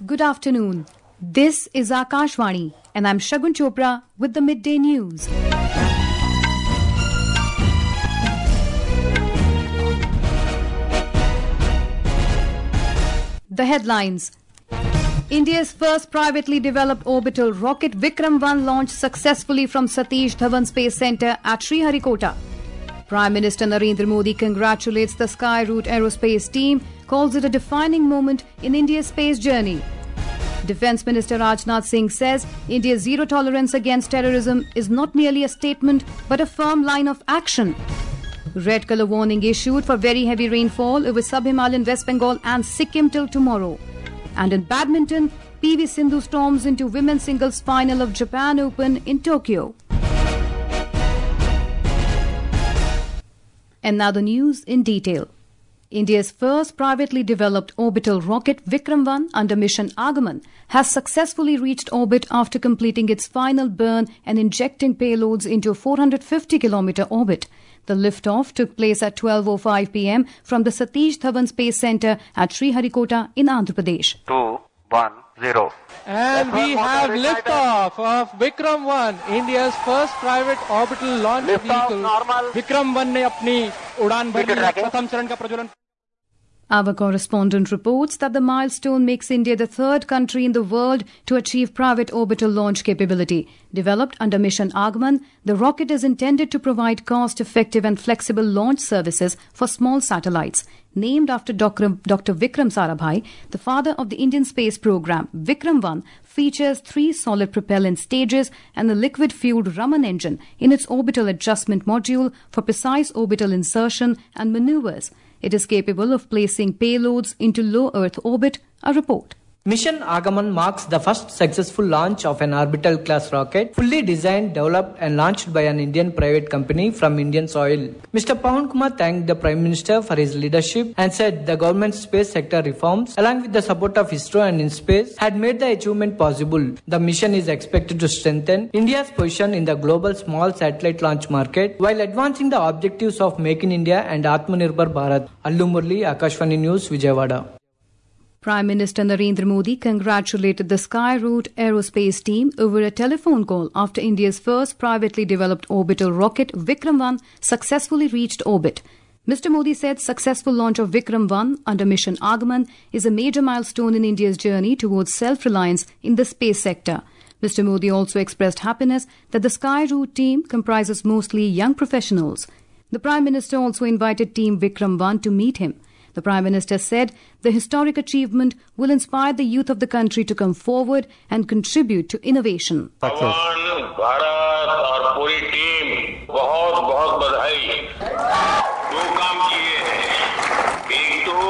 Good afternoon. This is Akashvani and I'm Shagun Chopra with the Midday News. The headlines. India's first privately developed orbital rocket Vikram 1 launched successfully from Satish Dhawan Space Centre at Sriharikota. Prime Minister Narendra Modi congratulates the Skyroot Aerospace team, calls it a defining moment in India's space journey. Defence Minister Rajnath Singh says India's zero tolerance against terrorism is not merely a statement but a firm line of action. Red colour warning issued for very heavy rainfall over sub-Himalayan West Bengal and Sikkim till tomorrow. And in badminton, PV Sindhu storms into women's singles final of Japan Open in Tokyo. And now the news in detail. India's first privately developed orbital rocket Vikram 1 under mission Agaman has successfully reached orbit after completing its final burn and injecting payloads into a 450-kilometer orbit. The liftoff took place at 12:05 p.m. from the Satish Dhawan Space Centre at Sriharikota in Andhra Pradesh. 2, 1, 0. And we have liftoff of Vikram 1, India's first private orbital launch vehicle. Vikram 1 ने अपनी उड़ान भरी, प्रथम चरण का प्रज्वलन. Our correspondent reports that the milestone makes India the third country in the world to achieve private orbital launch capability. Developed under Mission Agaman, the rocket is intended to provide cost-effective and flexible launch services for small satellites. Named after Dr. Vikram Sarabhai, the father of the Indian space program, Vikram 1 features 3 solid propellant stages and a liquid-fueled Raman engine in its orbital adjustment module for precise orbital insertion and maneuvers. It is capable of placing payloads into low Earth orbit, a report. Mission Agaman marks the first successful launch of an orbital class rocket, fully designed, developed and launched by an Indian private company from Indian soil. Mr. Pawan Kumar thanked the Prime Minister for his leadership and said the government's space sector reforms, along with the support of ISRO and InSpace, had made the achievement possible. The mission is expected to strengthen India's position in the global small satellite launch market while advancing the objectives of Make in India and Atmanirbhar Bharat. Allu Murli, Akashvani News, Vijayawada. Prime Minister Narendra Modi congratulated the Skyroot Aerospace team over a telephone call after India's first privately developed orbital rocket Vikram 1 successfully reached orbit. Mr. Modi said successful launch of Vikram 1 under Mission Agaman is a major milestone in India's journey towards self-reliance in the space sector. Mr. Modi also expressed happiness that the Skyroot team comprises mostly young professionals. The Prime Minister also invited Team Vikram 1 to meet him. The Prime Minister said the historic achievement will inspire the youth of the country to come forward and contribute to innovation. Bharat और पूरी team बहुत बधाई. 2 काम किए हैं. एक तो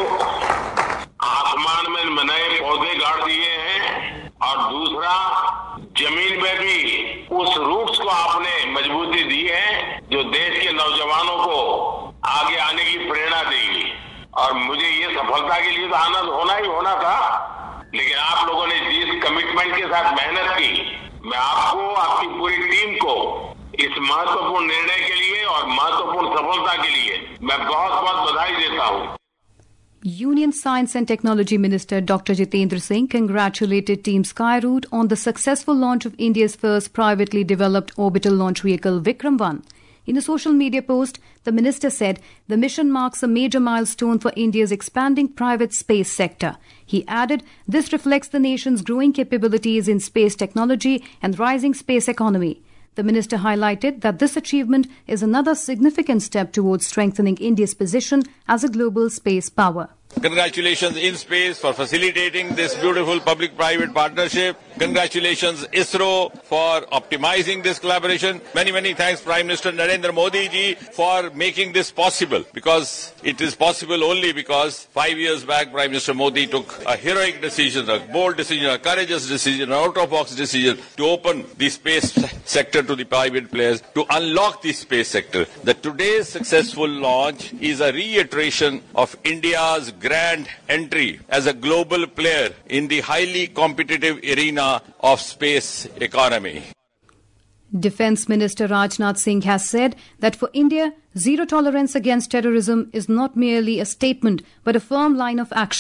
आसमान में नए पौधे गाड़ दिए हैं और दूसरा जमीन में भी उस रूट्स को आपने मजबूती दी है जो देश के नौजवानों को आगे आने की प्रेरणा देगी. और मुझे ये सफलता के लिए तो आनंद होना था, लेकिन आप लोगों ने जिस कमिटमेंट के साथ मेहनत की, मैं आपको, आपकी पूरी टीम को इस महत्वपूर्ण निर्णय के लिए और महत्वपूर्ण सफलता के लिए मैं बहुत बधाई देता हूँ. Union Science and Technology Minister Dr. Jitendra Singh congratulated Team Skyroot on the successful launch of India's first privately developed orbital launch vehicle Vikram 1. In a social media post, the minister said the mission marks a major milestone for India's expanding private space sector. He added this reflects the nation's growing capabilities in space technology and rising space economy. The minister highlighted that this achievement is another significant step towards strengthening India's position as a global space power. Congratulations InSpace for facilitating this beautiful public-private partnership. Congratulations ISRO for optimizing this collaboration. Many thanks Prime Minister Narendra Modi ji for making this possible, because it is possible only because 5 years back Prime Minister Modi took a heroic decision, a bold decision, a courageous decision, an out-of-box decision to open the space sector to the private players, to unlock the space sector. The today's successful launch is a reiteration of India's grand entry as a global player in the highly competitive arena of space economy. Defence Minister Rajnath Singh has said that for India, zero tolerance against terrorism is not merely a statement but a firm line of action.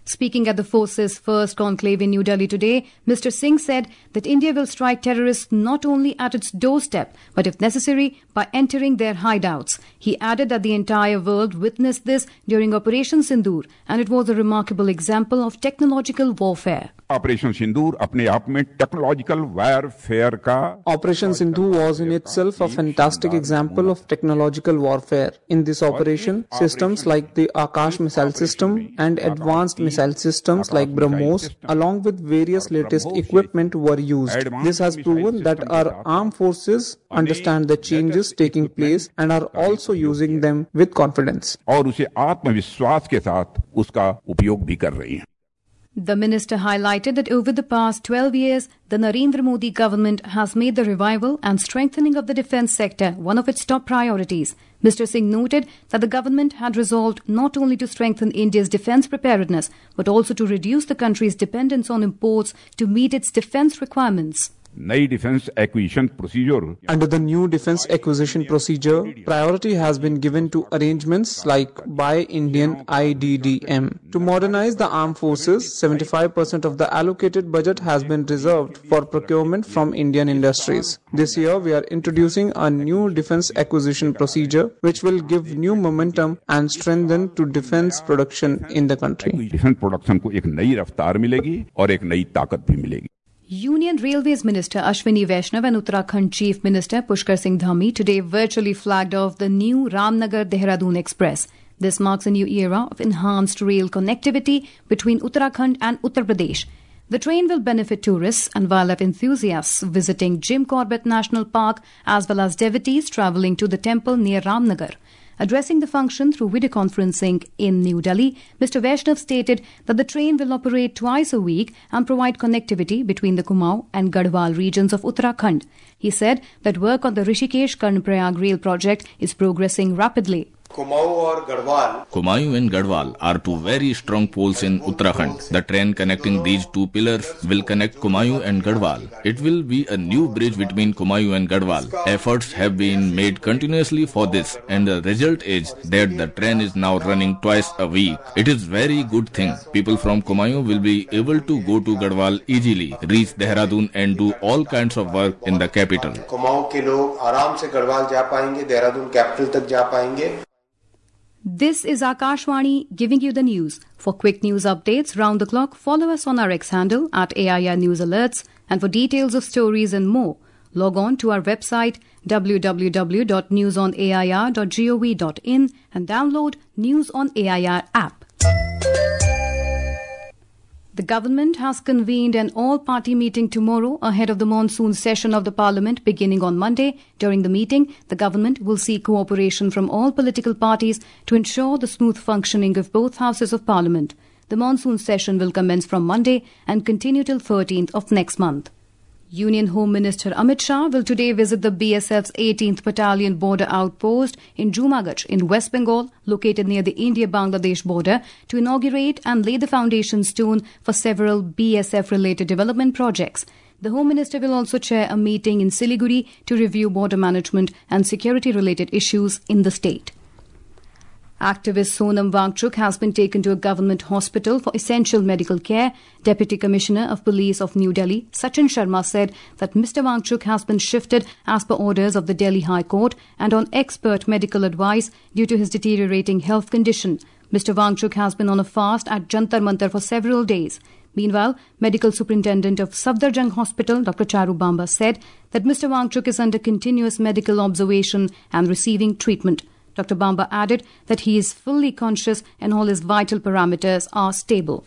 Speaking at the force's first conclave in New Delhi today, Mr. Singh said that India will strike terrorists not only at its doorstep, but if necessary, by entering their hideouts. He added that the entire world witnessed this during Operation Sindoor, and it was a remarkable example of technological warfare. Operation Sindoor अपने आप में technological warfare का Operation Sindoor was in itself a fantastic example of technological warfare. In this operation, systems like the Akash missile system and advanced missile systems like BrahMos, along with various latest equipment, were used. This has proven that our armed forces understand the changes taking place and are also using them with confidence. और उसे आत्मविश्वास के साथ उसका उपयोग भी कर रही हैं. The minister highlighted that over the past 12 years, the Narendra Modi government has made the revival and strengthening of the defence sector one of its top priorities. Mr. Singh noted that the government had resolved not only to strengthen India's defence preparedness, but also to reduce the country's dependence on imports to meet its defence requirements. नई defence acquisition procedure Under the new defense acquisition procedure, priority has been given to arrangements like Buy Indian IDDM. To modernize the armed forces, 75% of the allocated budget has been reserved for procurement from Indian industries. This year, we are introducing a new defense acquisition procedure which will give new momentum and strengthen to defense production in the country. Defence production को एक नई रफ्तार मिलेगी और एक नई ताकत भी मिलेगी. Union Railways Minister Ashwini Vaishnav and Uttarakhand Chief Minister Pushkar Singh Dhami today virtually flagged off the new Ramnagar-Dehradun Express. This marks a new era of enhanced rail connectivity between Uttarakhand and Uttar Pradesh. The train will benefit tourists and wildlife enthusiasts visiting Jim Corbett National Park as well as devotees travelling to the temple near Ramnagar. Addressing the function through video conferencing in New Delhi, Mr. Vaishnav stated that the train will operate twice a week and provide connectivity between the Kumaon and Garhwal regions of Uttarakhand. He said that work on the Rishikesh-Karnaprayag rail project is progressing rapidly. Kumaon and Garhwal are two very strong poles in Uttarakhand. The train connecting these two pillars will connect Kumaon and Garhwal. It will be a new bridge between Kumaon and Garhwal. Efforts have been made continuously for this, and the result is that the train is now running twice a week. It is very good thing. People from Kumaon will be able to go to Garhwal easily, reach Dehradun and do all kinds of work in the capital. Kumaon के लोग आराम से गढ़वाल जा पाएंगे, Dehradun capital तक जा पाएंगे. This is Akashvani giving you the news. For quick news updates round the clock, follow us on our X handle at AIR News Alerts. And for details of stories and more, log on to our website www.newsonair.gov.in and download News on AIR app. The government has convened an all-party meeting tomorrow ahead of the monsoon session of the Parliament beginning on Monday. During the meeting, the government will seek cooperation from all political parties to ensure the smooth functioning of both houses of Parliament. The monsoon session will commence from Monday and continue till 13th of next month. Union Home Minister Amit Shah will today visit the BSF's 18th Battalion border outpost in Jumagach in West Bengal, located near the India-Bangladesh border, to inaugurate and lay the foundation stone for several BSF-related development projects. The Home Minister will also chair a meeting in Siliguri to review border management and security-related issues in the state. Activist Sonam Wangchuk has been taken to a government hospital for essential medical care. Deputy Commissioner of Police of New Delhi, Sachin Sharma, said that Mr. Wangchuk has been shifted as per orders of the Delhi High Court and on expert medical advice due to his deteriorating health condition. Mr. Wangchuk has been on a fast at Jantar Mantar for several days. Meanwhile, Medical Superintendent of Safdarjung Hospital, Dr. Charu Bamba, said that Mr. Wangchuk is under continuous medical observation and receiving treatment. Dr. Bamba added that he is fully conscious and all his vital parameters are stable.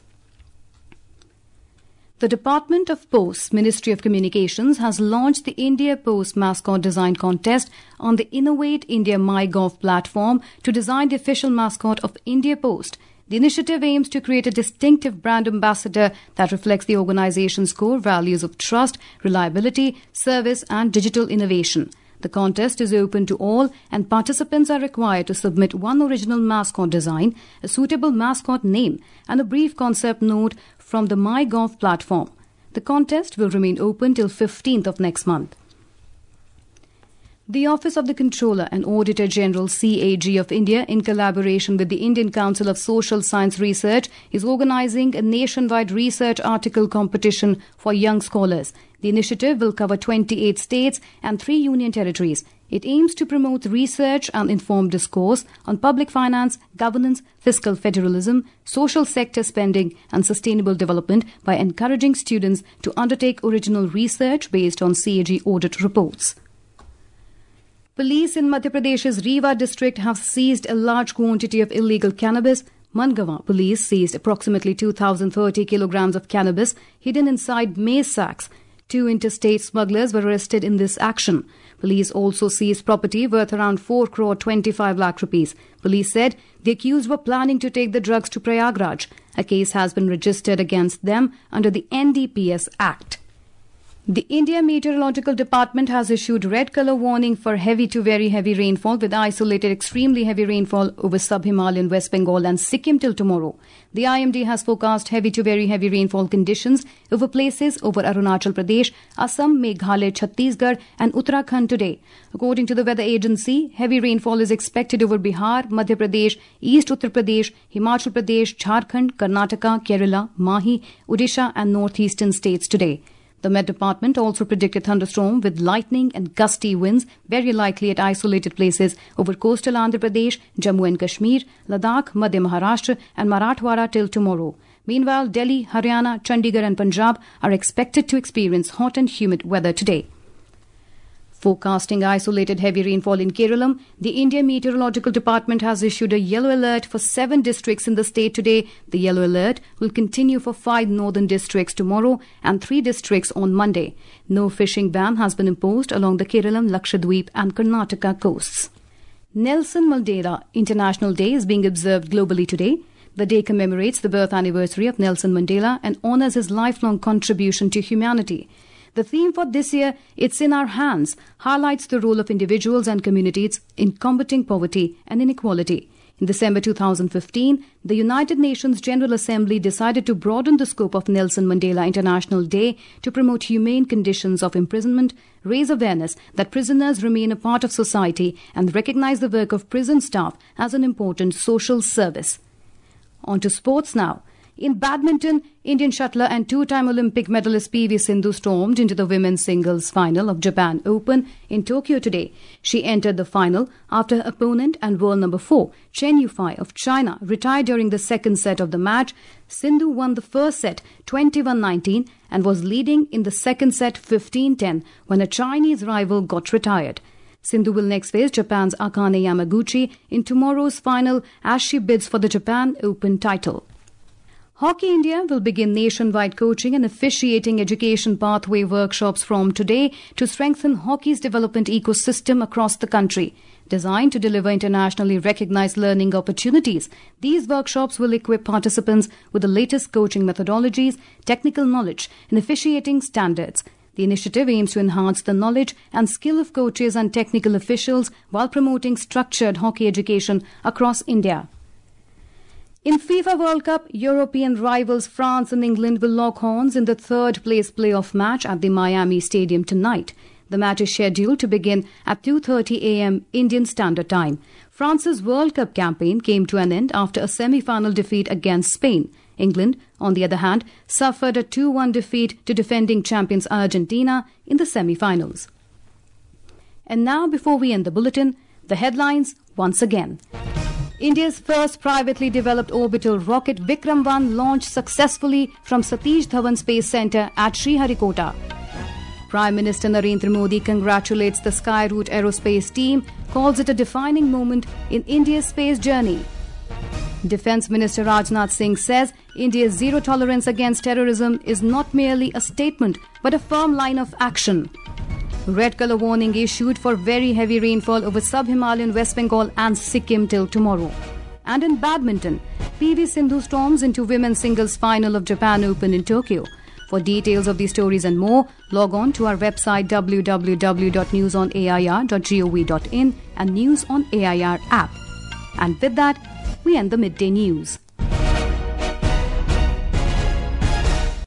The Department of Posts, Ministry of Communications, has launched the India Post Mascot Design Contest on the Innovate India MyGov platform to design the official mascot of India Post. The initiative aims to create a distinctive brand ambassador that reflects the organization's core values of trust, reliability, service, and digital innovation. The contest is open to all and participants are required to submit one original mascot design, a suitable mascot name and a brief concept note from the MyGov platform. The contest will remain open till 15th of next month. The Office of the Controller and Auditor General CAG of India, in collaboration with the Indian Council of Social Science Research, is organising a nationwide research article competition for young scholars. The initiative will cover 28 states and 3 union territories. It aims to promote research and informed discourse on public finance, governance, fiscal federalism, social sector spending and sustainable development by encouraging students to undertake original research based on CAG audit reports. Police in Madhya Pradesh's Rewa district have seized a large quantity of illegal cannabis. Mangawa police seized approximately 2,030 kilograms of cannabis hidden inside maize sacks. 2 interstate smugglers were arrested in this action. Police also seized property worth around 4 crore 25 lakh rupees. Police said the accused were planning to take the drugs to Prayagraj. A case has been registered against them under the NDPS Act. The India Meteorological Department has issued red colour warning for heavy to very heavy rainfall with isolated extremely heavy rainfall over sub-Himalayan West Bengal and Sikkim till tomorrow. The IMD has forecast heavy to very heavy rainfall conditions over places over Arunachal Pradesh, Assam, Meghalaya, Chhattisgarh and Uttarakhand today. According to the weather agency, heavy rainfall is expected over Bihar, Madhya Pradesh, East Uttar Pradesh, Himachal Pradesh, Jharkhand, Karnataka, Kerala, Mahi, Odisha and northeastern states today. The Met Department also predicted thunderstorm with lightning and gusty winds very likely at isolated places over coastal Andhra Pradesh, Jammu and Kashmir, Ladakh, Madhya Maharashtra and Marathwada till tomorrow. Meanwhile, Delhi, Haryana, Chandigarh and Punjab are expected to experience hot and humid weather today. Forecasting isolated heavy rainfall in Kerala, the Indian Meteorological Department has issued a yellow alert for 7 districts in the state today. The yellow alert will continue for 5 northern districts tomorrow and 3 districts on Monday. No fishing ban has been imposed along the Kerala, Lakshadweep and Karnataka coasts. Nelson Mandela International Day is being observed globally today. The day commemorates the birth anniversary of Nelson Mandela and honours his lifelong contribution to humanity. The theme for this year, It's in Our Hands, highlights the role of individuals and communities in combating poverty and inequality. In December 2015, the United Nations General Assembly decided to broaden the scope of Nelson Mandela International Day to promote humane conditions of imprisonment, raise awareness that prisoners remain a part of society, and recognize the work of prison staff as an important social service. On to sports now. In badminton, Indian shuttler and 2-time Olympic medalist PV Sindhu stormed into the women's singles final of Japan Open in Tokyo today. She entered the final after her opponent and world number 4, Chen Yufei of China, retired during the second set of the match. Sindhu won the first set 21-19 and was leading in the second set 15-10 when a Chinese rival got retired. Sindhu will next face Japan's Akane Yamaguchi in tomorrow's final as she bids for the Japan Open title. Hockey India will begin nationwide coaching and officiating education pathway workshops from today to strengthen hockey's development ecosystem across the country. Designed to deliver internationally recognized learning opportunities, these workshops will equip participants with the latest coaching methodologies, technical knowledge, and officiating standards. The initiative aims to enhance the knowledge and skill of coaches and technical officials while promoting structured hockey education across India. In FIFA World Cup, European rivals France and England will lock horns in the third-place playoff match at the Miami Stadium tonight. The match is scheduled to begin at 2:30 a.m. Indian Standard Time. France's World Cup campaign came to an end after a semi-final defeat against Spain. England, on the other hand, suffered a 2-1 defeat to defending champions Argentina in the semi-finals. And now, before we end the bulletin, the headlines once again. India's first privately developed orbital rocket Vikram 1 launched successfully from Satish Dhawan Space Centre at Sriharikota. Prime Minister Narendra Modi congratulates the Skyroot Aerospace team, calls it a defining moment in India's space journey. Defence Minister Rajnath Singh says India's zero tolerance against terrorism is not merely a statement but a firm line of action. Red colour warning issued for very heavy rainfall over sub-Himalayan West Bengal and Sikkim till tomorrow. And in badminton, PV Sindhu storms into women's singles final of Japan Open in Tokyo. For details of these stories and more, log on to our website www.newsonair.gov.in and News on AIR app. And with that, we end the midday news.